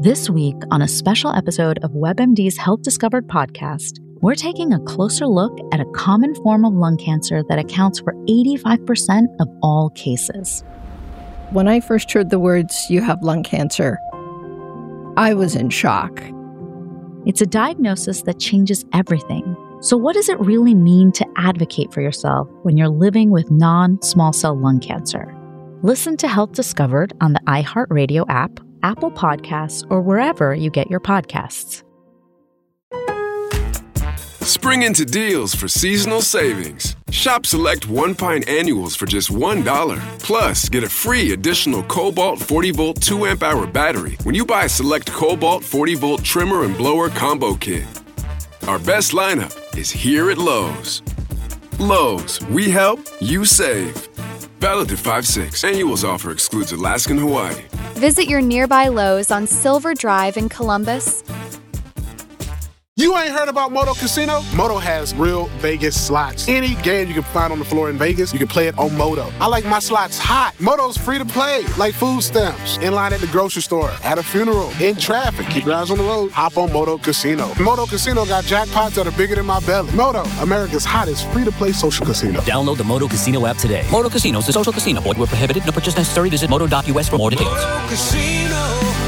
This week, on a special episode of WebMD's Health Discovered podcast, we're taking a closer look at a common form of lung cancer that accounts for 85% of all cases. When I first heard the words, "you have lung cancer," I was in shock. It's a diagnosis that changes everything. So what does it really mean to advocate for yourself when you're living with non-small cell lung cancer? Listen to Health Discovered on the iHeartRadio app, Apple Podcasts, or wherever you get your podcasts. Spring into deals for seasonal savings. Shop select 1-pint annuals for just $1. Plus, get a free additional Cobalt 40-volt 2-amp-hour battery when you buy a select Cobalt 40-volt trimmer and blower combo kit. Our best lineup is here at Lowe's. Lowe's, we help, you save. Valid through 5/6. Annuals offer excludes Alaska and Hawaii. Visit your nearby Lowe's on Silver Drive in Columbus. You ain't heard about Moto Casino? Moto has real Vegas slots. Any game you can find on the floor in Vegas, you can play it on Moto. I like my slots hot. Moto's free to play, like food stamps, in line at the grocery store, at a funeral, in traffic. Keep your eyes on the road. Hop on Moto Casino. Moto Casino got jackpots that are bigger than my belly. Moto, America's hottest free-to-play social casino. Download the Moto Casino app today. Moto Casino is a social casino. Void where prohibited. No purchase necessary. Visit moto.us for more details. Moto Casino,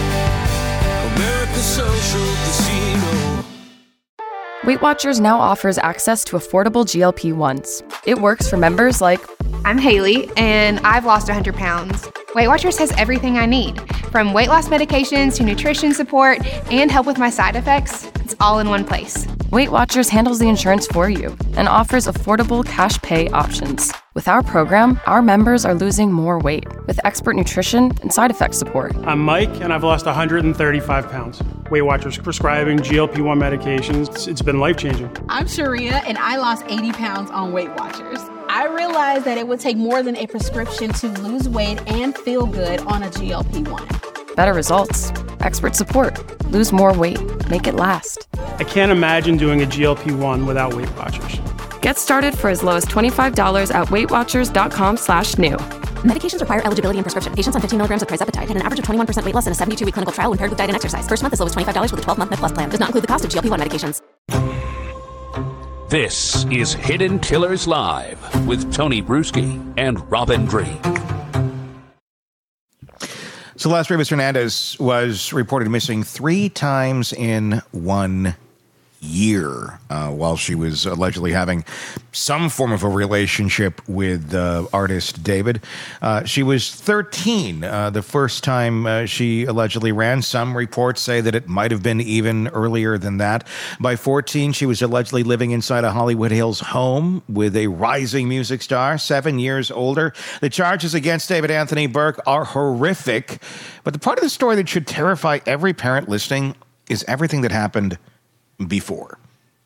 America's social casino. Weight Watchers now offers access to affordable GLP-1s. It works for members like... I'm Haley, and I've lost 100 pounds. Weight Watchers has everything I need, from weight loss medications to nutrition support and help with my side effects. It's all in one place. Weight Watchers handles the insurance for you and offers affordable cash pay options. With our program, our members are losing more weight with expert nutrition and side effect support. I'm Mike, and I've lost 135 pounds. Weight Watchers prescribing GLP-1 medications. It's been life-changing. I'm Sharia, and I lost 80 pounds on Weight Watchers. I realized that it would take more than a prescription to lose weight and feel good on a GLP-1. Better results, expert support, lose more weight, make it last. I can't imagine doing a GLP-1 without Weight Watchers. Get started for as low as $25 at WeightWatchers.com/new. Medications require eligibility and prescription. Patients on 15 milligrams of trizepatide had an average of 21% weight loss in a 72-week clinical trial when paired with diet and exercise. First month as low as $25 with a 12-month Med Plus plan. Does not include the cost of GLP-1 medications. This is Hidden Killers Live with Tony Bruschi and Robin Drake. Celeste Rivas-Hernandez was reported missing 3 times in 1 year while she was allegedly having some form of a relationship with artist David. She was 13 the first time she allegedly ran. Some reports say that it might have been even earlier than that. By 14, she was allegedly living inside a Hollywood Hills home with a rising music star, 7 years older. The charges against David Anthony Burke are horrific, but the part of the story that should terrify every parent listening is everything that happened before.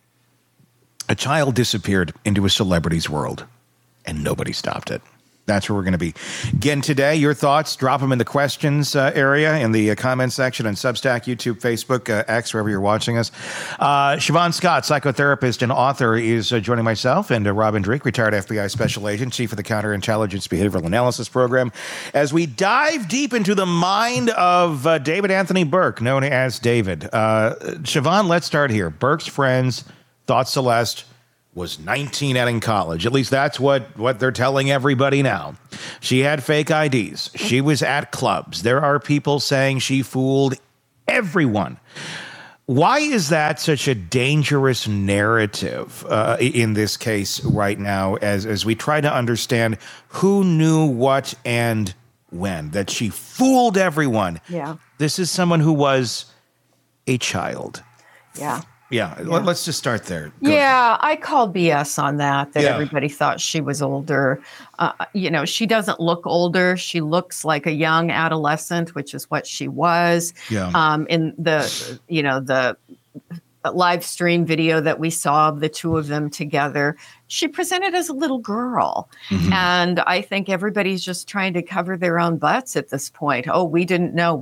A child disappeared into a celebrity's world, and nobody stopped it. That's where we're going to be. Again, today, your thoughts, drop them in the questions area in the comment section on Substack, YouTube, Facebook, X, wherever you're watching us. Siobhan Scott, psychotherapist and author, is joining myself and Robin Drake, retired FBI special agent, chief of the Counterintelligence Behavioral Analysis Program, as we dive deep into the mind of David Anthony Burke, known as David. Siobhan, let's start here. Burke's friends thought Celeste was 19 and in college. At least that's what they're telling everybody now. She had fake IDs. She was at clubs. There are people saying she fooled everyone. Why is that such a dangerous narrative in this case right now as we try to understand who knew what and when? That she fooled everyone. Yeah. This is someone who was a child. Yeah. Yeah, let's just start there. I called BS on that Yeah. everybody thought she was older. She doesn't look older. She looks like a young adolescent, which is what she was. Yeah. In the live stream video that we saw of the two of them together, she presented as a little girl. Mm-hmm. And I think everybody's just trying to cover their own butts at this point. Oh, we didn't know.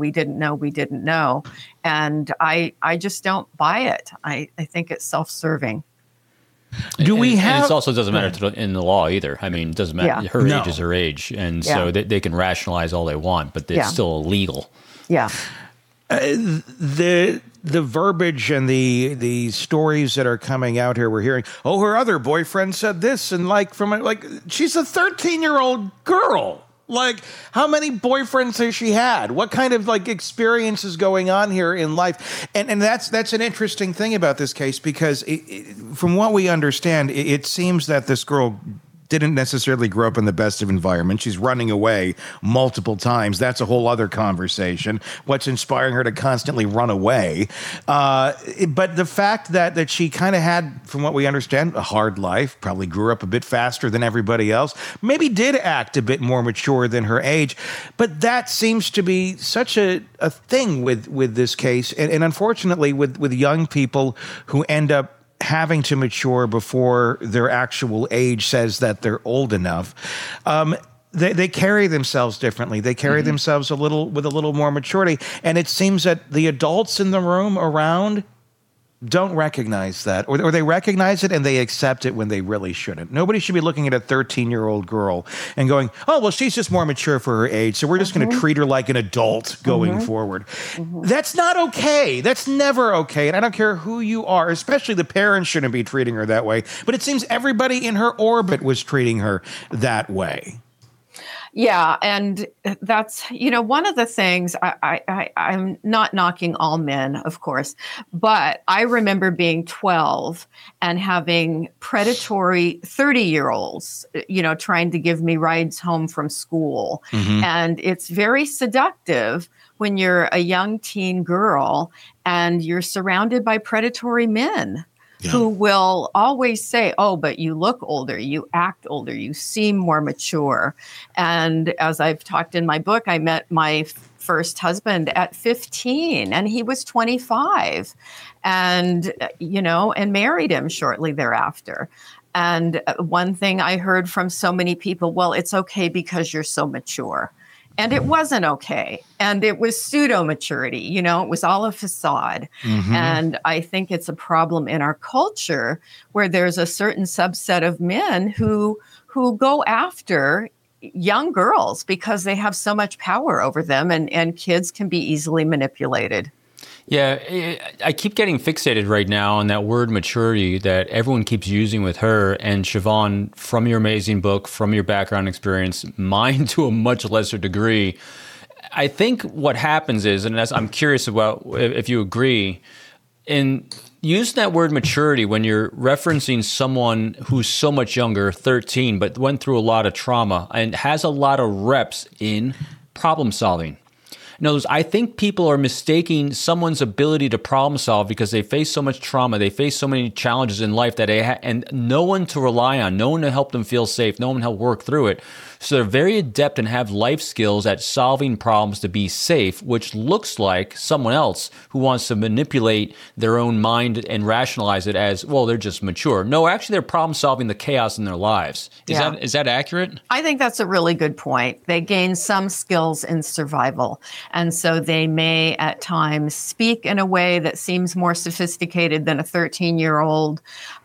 And I just don't buy it. I think it's self-serving. Do we have... And it also doesn't matter in the law either. I mean, it doesn't matter. Yeah. Her age is her age. And so they can rationalize all they want, but it's still illegal. Yeah. The verbiage and the stories that are coming out here, we're hearing, oh, her other boyfriend said this, and she's a 13-year-old girl. Like, how many boyfriends has she had? What kind of experience is going on here in life? And that's an interesting thing about this case, because from what we understand, it seems that this girl didn't necessarily grow up in the best of environments. She's running away multiple times. That's a whole other conversation. What's inspiring her to constantly run away? But the fact that she kind of had, from what we understand, a hard life, probably grew up a bit faster than everybody else, maybe did act a bit more mature than her age. But that seems to be such a thing with this case. And unfortunately, with young people who end up having to mature before their actual age says that they're old enough, they carry themselves differently. They carry themselves with a little more maturity. And it seems that the adults in the room around don't recognize that, or they recognize it and they accept it when they really shouldn't. Nobody should be looking at a 13-year-old girl and going, oh, well, she's just more mature for her age, so we're just going to treat her like an adult going forward. That's not okay. That's never okay. And I don't care who you are, especially the parents shouldn't be treating her that way. But it seems everybody in her orbit was treating her that way. Yeah, and that's, one of the things, I'm not knocking all men, of course, but I remember being 12 and having predatory 30-year-olds, trying to give me rides home from school. And it's very seductive when you're a young teen girl and you're surrounded by predatory men. Who will always say, oh, but you look older, you act older, you seem more mature. And as I've talked in my book, I met my first husband at 15 and he was 25 and married him shortly thereafter. And one thing I heard from so many people, well, it's okay because you're so mature. And it wasn't okay. And it was pseudo-maturity. It was all a facade. And I think it's a problem in our culture where there's a certain subset of men who go after young girls because they have so much power over them, and kids can be easily manipulated. Yeah, I keep getting fixated right now on that word maturity that everyone keeps using with her. And Siobhan, from your amazing book, from your background experience, mine to a much lesser degree, I think what happens is, and I'm curious about if you agree, in using that word maturity when you're referencing someone who's so much younger, 13, but went through a lot of trauma and has a lot of reps in problem solving. In other words, I think people are mistaking someone's ability to problem solve because they face so much trauma, they face so many challenges in life that and no one to rely on, no one to help them feel safe, no one to help work through it. So they're very adept and have life skills at solving problems to be safe, which looks like someone else who wants to manipulate their own mind and rationalize it as, well, they're just mature. No, actually, they're problem solving the chaos in their lives. Is that accurate? I think that's a really good point. They gain some skills in survival. And so they may at times speak in a way that seems more sophisticated than a 13-year-old.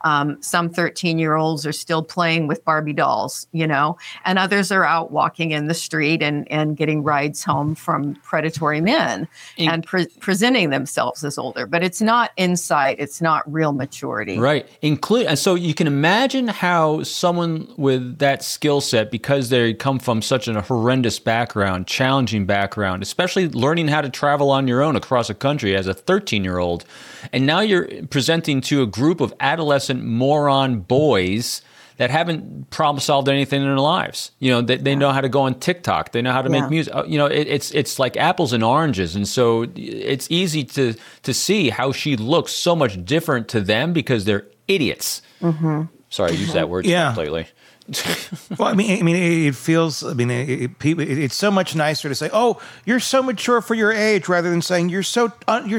Some 13-year-olds are still playing with Barbie dolls, and others are out walking in the street and getting rides home from predatory men and presenting themselves as older. But it's not insight. It's not real maturity. Right. And so you can imagine how someone with that skill set, because they come from such a horrendous background, challenging background, especially learning how to travel on your own across a country as a 13-year-old, and now you're presenting to a group of adolescent moron boys that haven't problem solved anything in their lives. They know how to go on TikTok. They know how to make music. It's like apples and oranges. And so it's easy to see how she looks so much different to them because they're idiots. Sorry, I used that word completely. Well, I mean, it feels. It's so much nicer to say, "Oh, you're so mature for your age," rather than saying you're so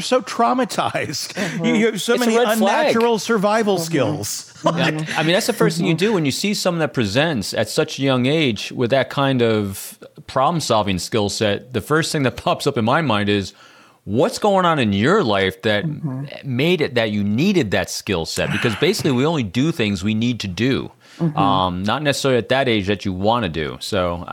traumatized. You have so many unnatural survival skills. That's the first thing you do when you see someone that presents at such a young age with that kind of problem-solving skill set. The first thing that pops up in my mind is, what's going on in your life that made it that you needed that skill set? Because basically we only do things we need to do. Not necessarily at that age that you want to do. So,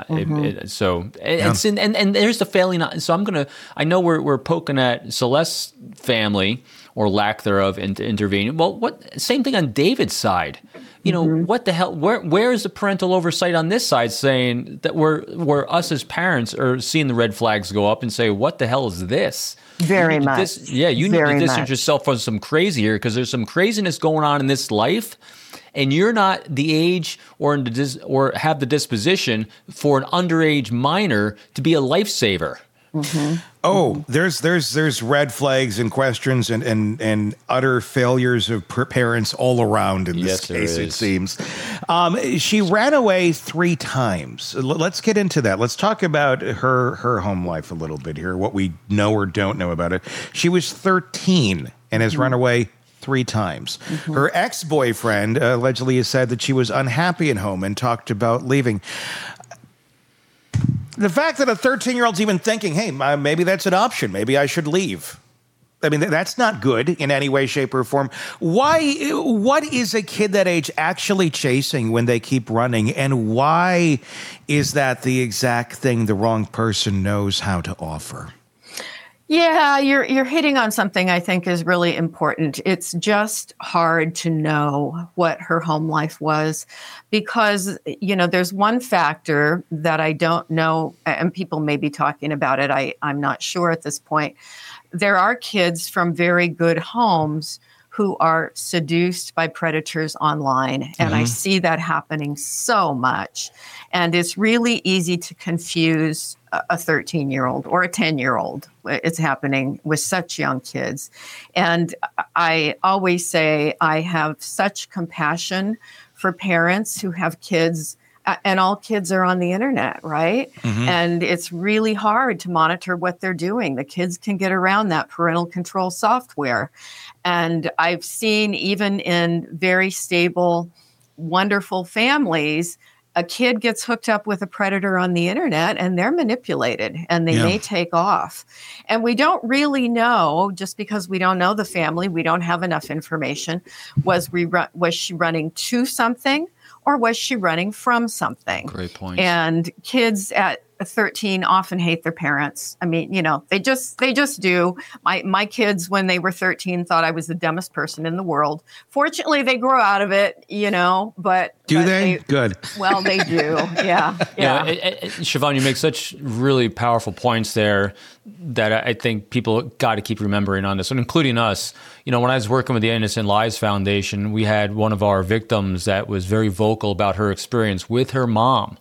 and there's the failing. So I know we're poking at Celeste's family or lack thereof into intervening. Well, same thing on David's side. You know, what the hell? Where is the parental oversight on this side, saying that we're us as parents are seeing the red flags go up and say, what the hell is this? Very much. You need to distance yourself from some crazy here, because there's some craziness going on in this life, and you're not the age or have the disposition for an underage minor to be a lifesaver. Oh, there's red flags and questions and utter failures of parents all around in this case, it seems. She ran away 3 times. Let's get into that. Let's talk about her home life a little bit here, what we know or don't know about it. She was 13 and has run away 3 times. Her ex-boyfriend allegedly has said that she was unhappy at home and talked about leaving. The fact that a 13-year-old's even thinking, hey, maybe that's an option. Maybe I should leave. I mean, that's not good in any way, shape, or form. What is a kid that age actually chasing when they keep running? And why is that the exact thing the wrong person knows how to offer? Yeah, you're hitting on something I think is really important. It's just hard to know what her home life was because, there's one factor that I don't know, and people may be talking about it. I'm not sure at this point. There are kids from very good homes who are seduced by predators online. And I see that happening so much. And it's really easy to confuse a 13-year-old or a 10-year-old. It's happening with such young kids. And I always say I have such compassion for parents who have kids, and all kids are on the internet, right? And it's really hard to monitor what they're doing. The kids can get around that parental control software. And I've seen even in very stable, wonderful families, a kid gets hooked up with a predator on the internet and they're manipulated and they may take off. And we don't really know, just because we don't know the family, we don't have enough information. Was she running to something or was she running from something? Great point. And kids at 13 often hate their parents. I mean, they just do. My kids, when they were 13, thought I was the dumbest person in the world. Fortunately, they grow out of it, but do they? Good. Well, they do. Yeah. Siobhan, you make such really powerful points there that I think people got to keep remembering on this, and including us. When I was working with the Innocent Lives Foundation, we had one of our victims that was very vocal about her experience with her mom.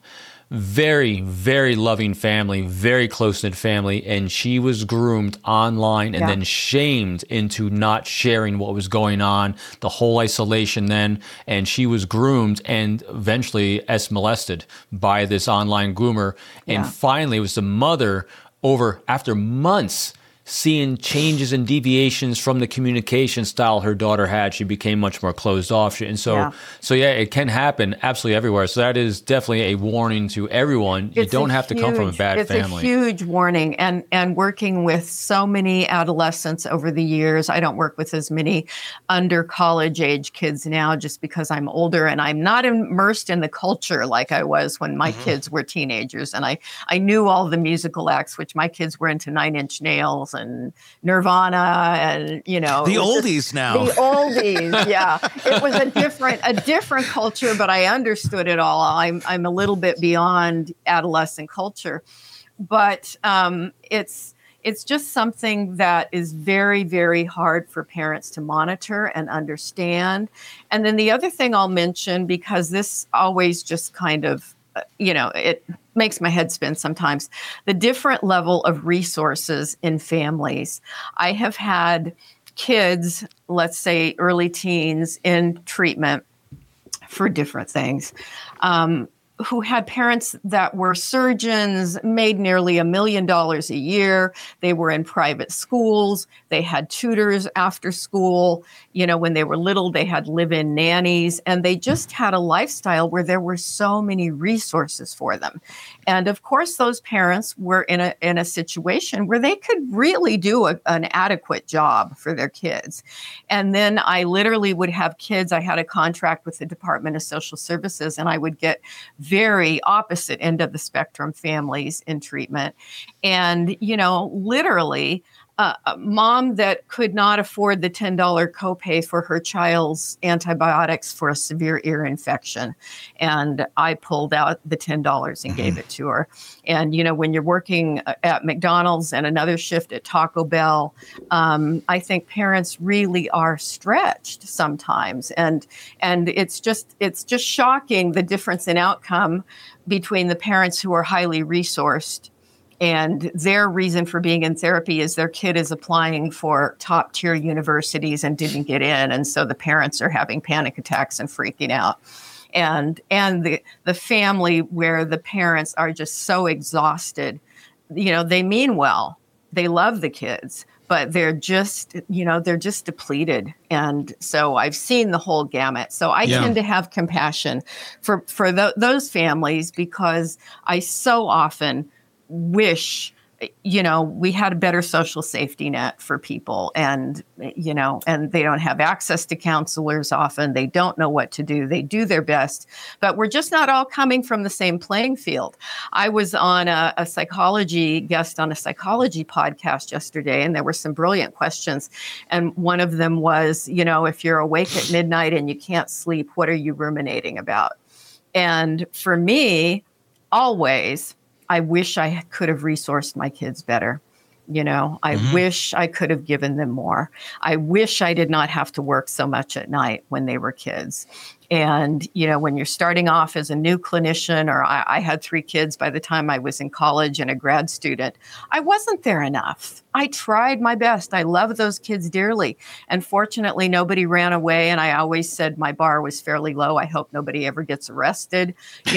Very, very loving family, very close-knit family, and she was groomed online and then shamed into not sharing what was going on, the whole isolation then, and she was groomed and eventually molested by this online groomer. And finally, it was the mother after months seeing changes and deviations from the communication style her daughter had. She became much more closed off. And so it can happen absolutely everywhere. So that is definitely a warning to everyone. You don't have to come from a bad family. It's a huge warning. And working with so many adolescents over the years, I don't work with as many under college age kids now just because I'm older and I'm not immersed in the culture like I was when my kids were teenagers. And I knew all the musical acts, which my kids were into 9 Inch Nails and Nirvana and, the oldies now. The oldies, yeah. It was a different culture, but I understood it all. I'm a little bit beyond adolescent culture. But it's just something that is very, very hard for parents to monitor and understand. And then the other thing I'll mention, because this always just kind of, it makes my head spin sometimes, the different level of resources in families. I have had kids, let's say early teens, in treatment for different things. who had parents that were surgeons, made nearly $1 million a year. They were in private schools. They had tutors after school. When they were little, they had live-in nannies, and they just had a lifestyle where there were so many resources for them. And of course, those parents were in a situation where they could really do an adequate job for their kids. And then I literally would have kids. I had a contract with the Department of Social Services, and I would get very opposite end of the spectrum families in treatment. And, literally, a mom that could not afford the $10 copay for her child's antibiotics for a severe ear infection. And I pulled out the $10 and gave it to her. And, when you're working at McDonald's and another shift at Taco Bell, I think parents really are stretched sometimes. And it's just shocking, the difference in outcome between the parents who are highly resourced and their reason for being in therapy is their kid is applying for top tier universities and didn't get in. And so the parents are having panic attacks and freaking out. And the family where the parents are just so exhausted, they mean well, they love the kids, but they're just depleted. And so I've seen the whole gamut. So I tend to have compassion for those families, because I so often wish, we had a better social safety net for people, and they don't have access to counselors often. They don't know what to do. They do their best, but we're just not all coming from the same playing field. I was on a psychology guest on a psychology podcast yesterday, and there were some brilliant questions. And one of them was, if you're awake at midnight and you can't sleep, what are you ruminating about? And for me, always, I wish I could have resourced my kids better. I wish I could have given them more. I wish I did not have to work so much at night when they were kids. And, when you're starting off as a new clinician, or I had 3 kids by the time I was in college and a grad student, I wasn't there enough. I tried my best. I love those kids dearly. And fortunately, nobody ran away. And I always said my bar was fairly low. I hope nobody ever gets arrested,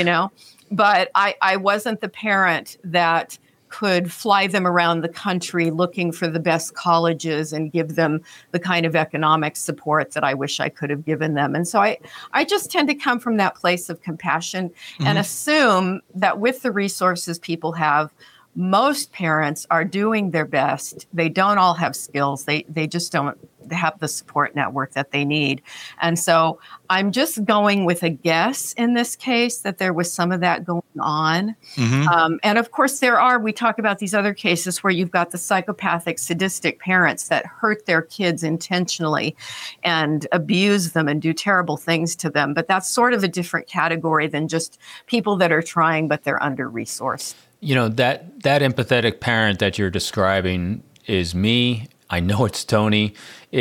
But I wasn't the parent that could fly them around the country looking for the best colleges and give them the kind of economic support that I wish I could have given them. And so I just tend to come from that place of compassion and assume that with the resources people have, most parents are doing their best. They don't all have skills. They just don't have the support network that they need. And so I'm just going with a guess in this case that there was some of that going on. And of course we talk about these other cases where you've got the psychopathic, sadistic parents that hurt their kids intentionally and abuse them and do terrible things to them. But that's sort of a different category than just people that are trying, but they're under-resourced. That empathetic parent that you're describing is me. I know it's Tony.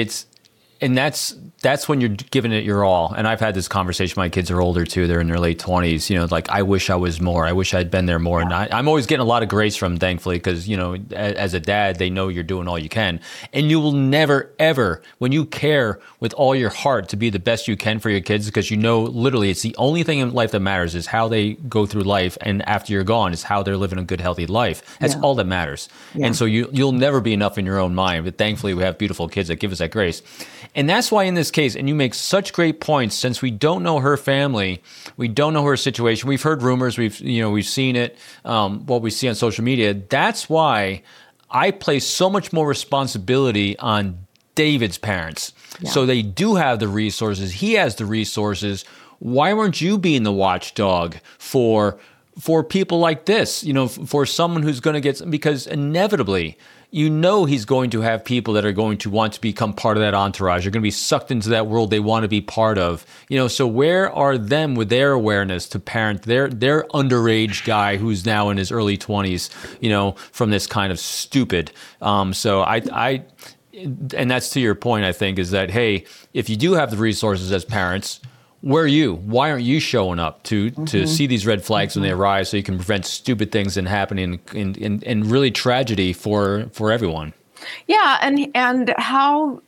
That's when you're giving it your all. And I've had this conversation. My kids are older too. They're in their late 20s. I wish I was more. I wish I'd been there more. And I'm always getting a lot of grace from them, thankfully, because, as a dad, they know you're doing all you can. And you will never, ever, when you care with all your heart to be the best you can for your kids, because literally it's the only thing in life that matters is how they go through life. And after you're gone is how they're living a good, healthy life. That's all that matters. Yeah. And so you'll never be enough in your own mind. But thankfully, we have beautiful kids that give us that grace. And that's why in this case, and you make such great points, since we don't know her family, we don't know her situation. We've heard rumors, we've seen it, what we see on social media. That's why I place so much more responsibility on David's parents. Yeah. So they do have the resources. He has the resources. Why weren't you being the watchdog for people like this? For someone who's going to get, because inevitably, he's going to have people that are going to want to become part of that entourage. They're going to be sucked into that world they want to be part of. So where are them with their awareness to parent their underage guy who's now in his early 20s, from this kind of stupid. So I and that's to your point, I think, is that, hey, if you do have the resources as parents, where are you? Why aren't you showing up to see these red flags when they arise so you can prevent stupid things from happening and really tragedy for everyone? Yeah, and how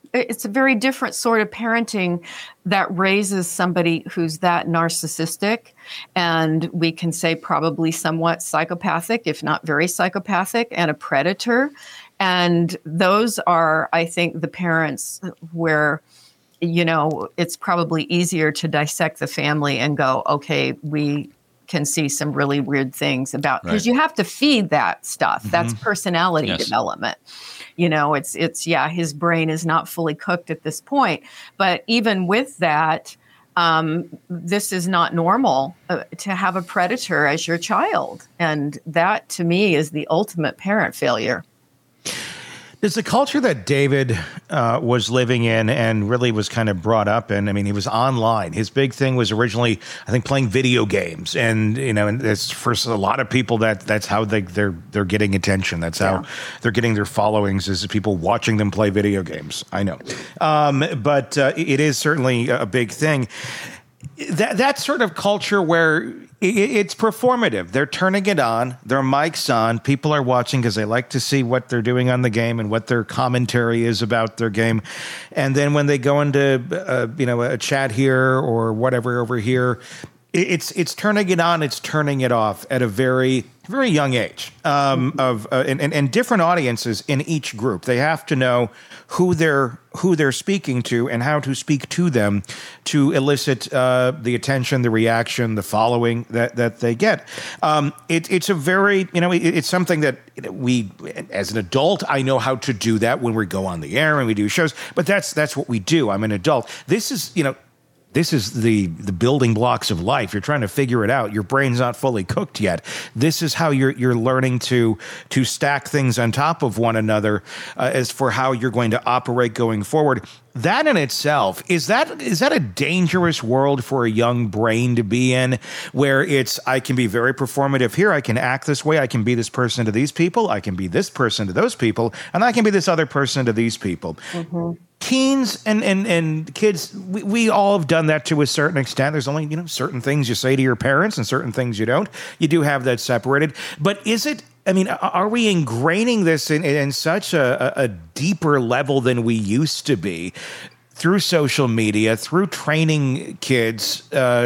it's a very different sort of parenting that raises somebody who's that narcissistic, and we can say probably somewhat psychopathic, if not very psychopathic, and a predator. And those are, I think, the parents where, you know, it's probably easier to dissect the family and go, okay, we can see some really weird things about, because you have to feed that stuff. That's personality development. You know, it's his brain is not fully cooked at this point. But even with that, this is not normal to have a predator as your child. And that, to me, is the ultimate parent failure. There's the culture that David was living in and really was kind of brought up in. I mean, he was online. His big thing was originally, I think, playing video games. And, you know, and it's for a lot of people that's how they're getting attention. That's how they're getting their followings, is people watching them play video games. I know. But it is certainly a big thing. That sort of culture where it's performative. They're turning it on. Their mic's on. People are watching because they like to see what they're doing on the game and what their commentary is about their game. And then when they go into a chat here or whatever over here, it's turning it on. It's turning it off at a very, very young age. And different audiences in each group. They have to know who they're speaking to and how to speak to them to elicit the attention, the reaction, the following that they get. It's a very, it's something that we, as an adult, I know how to do that when we go on the air and we do shows, but that's what we do. I'm an adult. This is the building blocks of life. You're trying to figure it out. Your brain's not fully cooked yet. This is how you're learning to stack things on top of one another as for how you're going to operate going forward. That in itself, is that a dangerous world for a young brain to be in, where I can be very performative here, I can act this way, I can be this person to these people, I can be this person to those people, and I can be this other person to these people. Mm-hmm. Teens and kids, we all have done that to a certain extent. There's only, certain things you say to your parents and certain things you don't. You do have that separated. But are we ingraining this in such a deeper level than we used to be through social media, through training kids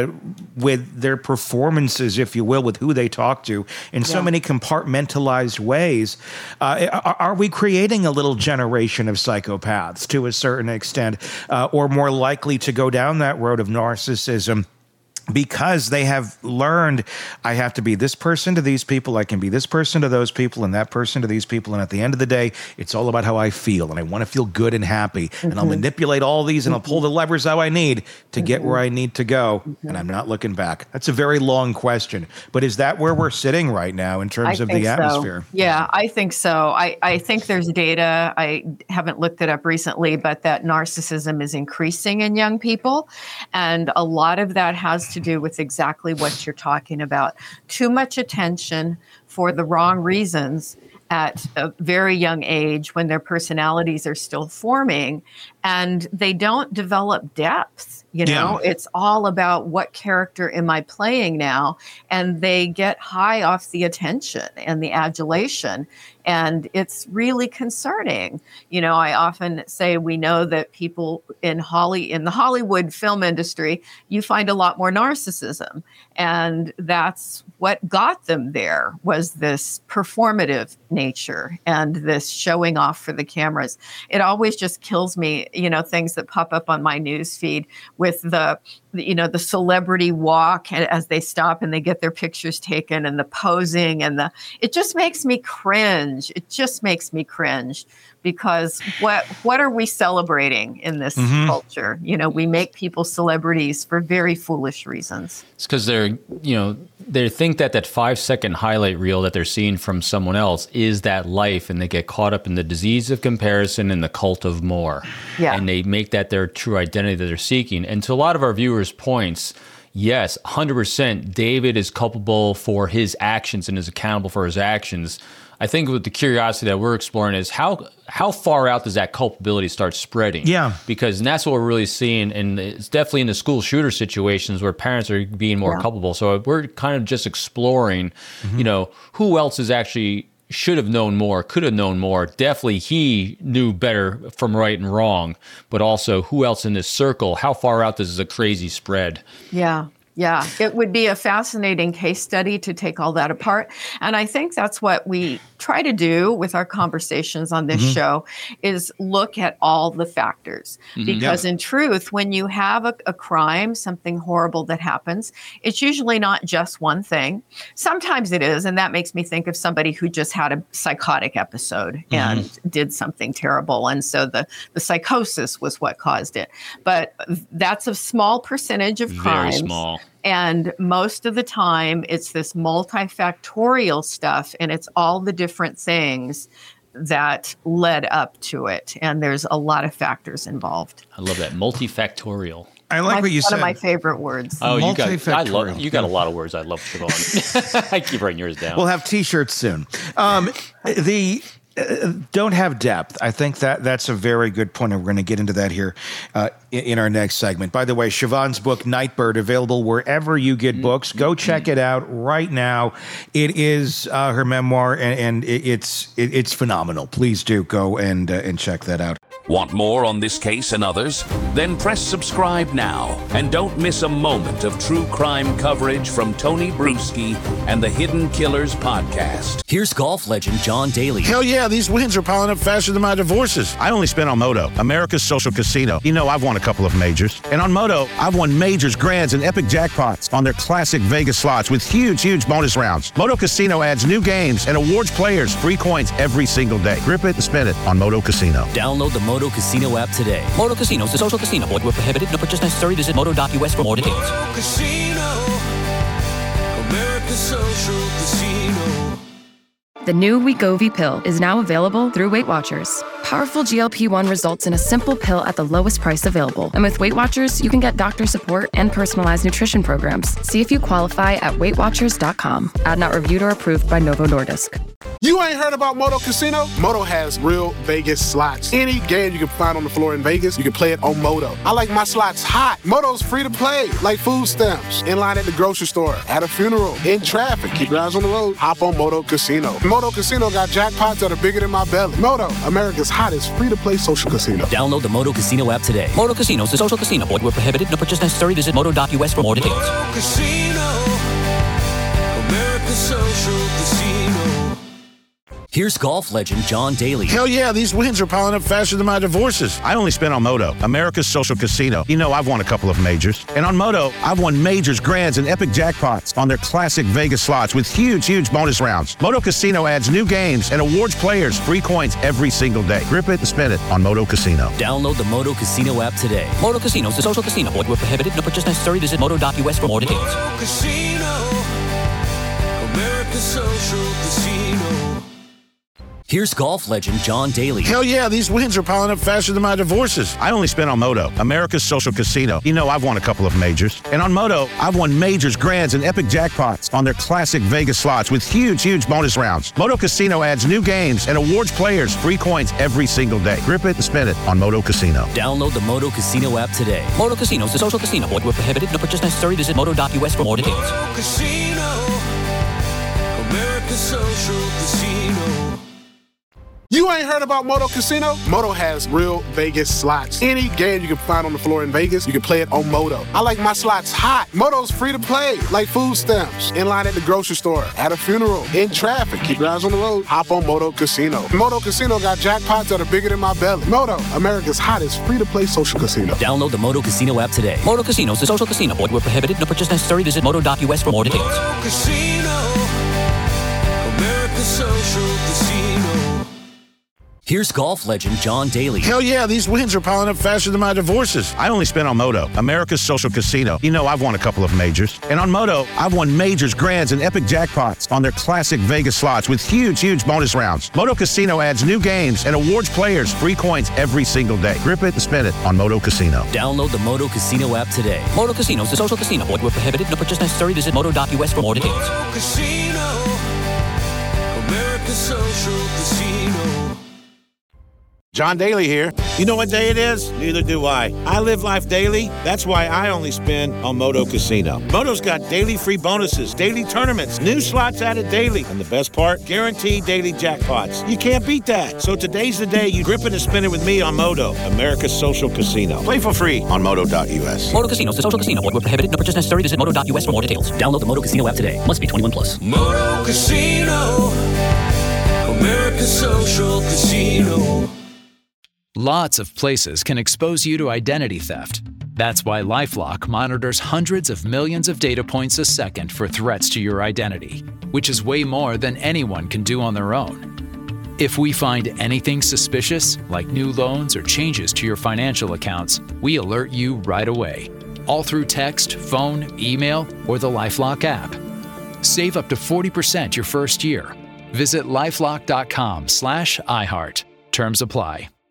with their performances, if you will, with who they talk to in so many compartmentalized ways? Are we creating a little generation of psychopaths to a certain extent, or more likely to go down that road of narcissism? Because they have learned, I have to be this person to these people, I can be this person to those people, and that person to these people. And at the end of the day, it's all about how I feel. And I want to feel good and happy. Mm-hmm. And I'll manipulate all these and I'll pull the levers how I need to get where I need to go. Mm-hmm. And I'm not looking back. That's a very long question. But is that where we're sitting right now in terms of the atmosphere? Yeah, I think so. I think there's data. I haven't looked it up recently, but that narcissism is increasing in young people. And a lot of that has to do with exactly what you're talking about. Too much attention for the wrong reasons at a very young age when their personalities are still forming, and they don't develop depth. It's all about what character am I playing now? And they get high off the attention and the adulation. And it's really concerning. I often say we know that people in the Hollywood film industry, you find a lot more narcissism. And that's what got them there, was this performative nature and this showing off for the cameras. It always just kills me, things that pop up on my news feed with the celebrity walk as they stop and they get their pictures taken, and the posing, and it just makes me cringe. It just makes me cringe, because what are we celebrating in this culture? We make people celebrities for very foolish reasons. It's because they think that 5-second highlight reel that they're seeing from someone else is that life, and they get caught up in the disease of comparison and the cult of more. Yeah. And they make that their true identity that they're seeking. And to a lot of our viewers' points, yes, 100%, David is culpable for his actions and is accountable for his actions. I think with the curiosity that we're exploring is how far out does that culpability start spreading? Yeah. Because that's what we're really seeing, and it's definitely in the school shooter situations where parents are being more culpable. So we're kind of just exploring, who else is actually should have known more, could have known more. Definitely he knew better from right and wrong, but also who else in this circle? How far out does a crazy spread? Yeah. Yeah, it would be a fascinating case study to take all that apart. And I think that's what we try to do with our conversations on this show is look at all the factors. Because in truth, when you have a crime, something horrible that happens, it's usually not just one thing. Sometimes it is, and that makes me think of somebody who just had a psychotic episode and did something terrible. And so the psychosis was what caused it. But that's a small percentage of crimes. Very small. And most of the time, it's this multifactorial stuff, and it's all the different things that led up to it. And there's a lot of factors involved. I love that. Multifactorial. I like what you said. One of my favorite words. Oh, you got a lot of words I love, Siobhan. I keep writing yours down. We'll have T-shirts soon. Don't have depth. I think that's a very good point, and we're going to get into that here in our next segment. By the way, Siobhan's book, Nightbird, available wherever you get books. Go check it out right now. It is her memoir, and it's phenomenal. Please do go and check that out. Want more on this case and others? Then press subscribe now and don't miss a moment of true crime coverage from Tony Bruschi and the Hidden Killers podcast. Here's golf legend John Daly. Hell yeah, these wins are piling up faster than my divorces. I only spent on Moto, America's social casino. You know I've won a couple of majors. And on Moto, I've won majors, grands, and epic jackpots on their classic Vegas slots with huge bonus rounds. Moto Casino adds new games and awards players free coins every single day. Grip it and spin it on Moto Casino. Download the Moto Casino app today. Moto Casino is a social casino. Void where prohibited. No purchase necessary. Visit moto.us for more details. Moto Casino, America's social casino. The new Wegovy pill is now available through Weight Watchers. Powerful GLP-1 results in a simple pill at the lowest price available. And with Weight Watchers, you can get doctor support and personalized nutrition programs. See if you qualify at weightwatchers.com. Ad not reviewed or approved by Novo Nordisk. You ain't heard about Moto Casino? Moto has real Vegas slots. Any game you can find on the floor in Vegas, you can play it on Moto. I like my slots hot. Moto's free to play, like food stamps. In line at the grocery store, at a funeral, in traffic. Keep your eyes on the road. Hop on Moto Casino. Moto Casino got jackpots that are bigger than my belly. Moto, America's hottest free-to-play social casino. Download the Moto Casino app today. Moto Casino is a social casino. Void where prohibited. No purchase necessary. Visit moto.us for more details. Moto Casino, America's social casino. Here's golf legend John Daly. Hell yeah, these wins are piling up faster than my divorces. I only spent on Moto, America's social casino. You know I've won a couple of majors. And on Moto, I've won majors, grands, and epic jackpots on their classic Vegas slots with huge bonus rounds. Moto Casino adds new games and awards players free coins every single day. Grip it and spin it on Moto Casino. Download the Moto Casino app today. Moto Casino is a social casino. Void where prohibited. No purchase necessary. Visit moto.us for more details. Moto Casino, America's social casino. Here's golf legend John Daly. Hell yeah, these wins are piling up faster than my divorces. I only spent on Moto, America's social casino. You know I've won a couple of majors. And on Moto, I've won majors, grands, and epic jackpots on their classic Vegas slots with huge bonus rounds. Moto Casino adds new games and awards players free coins every single day. Grip it and spin it on Moto Casino. Download the Moto Casino app today. Moto Casino is a social casino. Void where prohibited. No purchase necessary. Visit moto.us for more details. Moto Casino, America's social casino. You ain't heard about Moto Casino? Moto has real Vegas slots. Any game you can find on the floor in Vegas, you can play it on Moto. I like my slots hot. Moto's free to play, like food stamps. In line at the grocery store, at a funeral, in traffic. Keep your eyes on the road. Hop on Moto Casino. Moto Casino got jackpots that are bigger than my belly. Moto, America's hottest free-to-play social casino. Download the Moto Casino app today. Moto Casino is a social casino. Void where prohibited. No purchase necessary. Visit moto.us for more details. Moto Casino, America's social casino. Here's golf legend John Daly. Hell yeah, these wins are piling up faster than my divorces. I only spent on Moto, America's social casino. You know I've won a couple of majors. And on Moto, I've won majors, grands, and epic jackpots on their classic Vegas slots with huge bonus rounds. Moto Casino adds new games and awards players free coins every single day. Grip it and spin it on Moto Casino. Download the Moto Casino app today. Moto Casino is a social casino. Void where prohibited. No purchase necessary. Visit moto.us for more details. Moto Casino, America's social casino. John Daly here. You know what day it is? Neither do I. I live life daily. That's why I only spin on Moto Casino. Moto's got daily free bonuses, daily tournaments, new slots added daily, and the best part, guaranteed daily jackpots. You can't beat that. So today's the day you grip it and spin it with me on Moto, America's social casino. Play for free on Moto.us. Moto Casinos, the social casino. Void where prohibited. No purchase necessary. Visit Moto.us for more details. Download the Moto Casino app today. Must be 21 plus. Moto Casino, America's social casino. Lots of places can expose you to identity theft. That's why LifeLock monitors hundreds of millions of data points a second for threats to your identity, which is way more than anyone can do on their own. If we find anything suspicious, like new loans or changes to your financial accounts, we alert you right away, all through text, phone, email, or the LifeLock app. Save up to 40% your first year. Visit lifelock.com/iHeart. Terms apply.